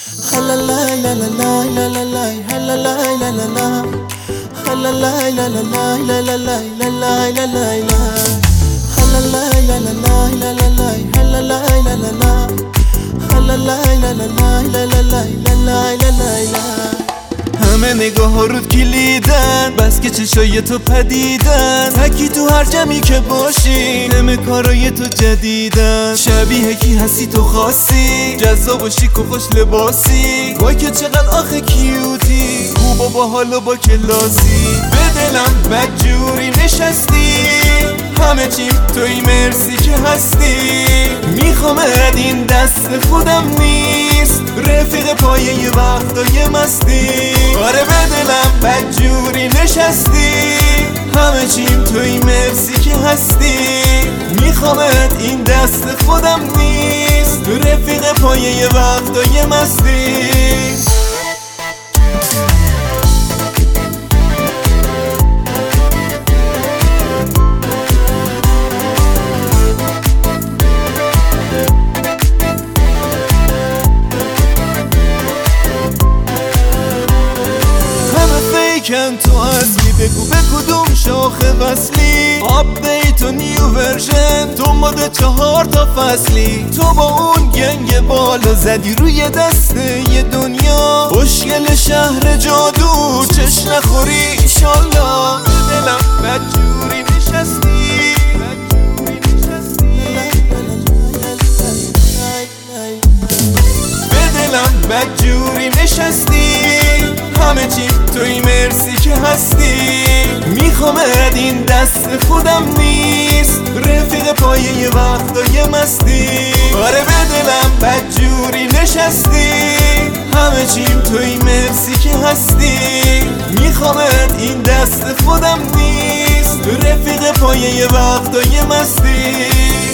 همه نگاه ها رود کلیدن، بس که چشای تو پدیدن. تکی تو هر جمعی که باشی، همه کارای تو جدیدن. شبیه کی هستی تو خاصی، جذاب و شیک و خوش لباسی. وای که چقدر آخه کیوتی، خوب و با حال و با کلاسی. به دلم بدجوری نشستی، همه چیم توی مرسی که هستی. میخوامد این دست خودم نیست، رفیق پایه یه وقتای مستی. آره به دلم بدجوری نشستی، همه چیم توی مرسی که هستی. میخوامد این دست خودم نیست، رفیق پایه یه وقتای مستی. کن تو اصلی، بگو به کدوم شاخه وصلی. آپدیت و نیو ورژن، تو ماده 4 تا فصلی. تو با اون گنگ بالا زدی روی دسته یه دنیا. خوشگل شهر جادو، چش نخوری ایشالله. به دلم بدجوری نشستی، به دلم بدجوری نشستی. همه چی توی مرسی که هستی. میخوامد این دست خودم نیست، رفیق پایه یه وقتای مستی. آره به دلم بدجوری نشستی، همه چیم توی مرسی که هستی. میخوامد این دست خودم نیست، رفیق پایه یه وقتای مستی.